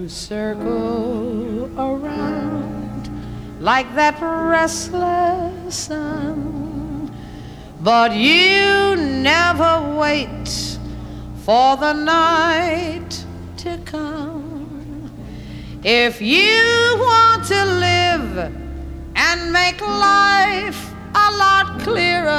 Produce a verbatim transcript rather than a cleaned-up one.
You circle around like that restless sun, but you never wait for the night to come. If you want to live and make life a lot clearer,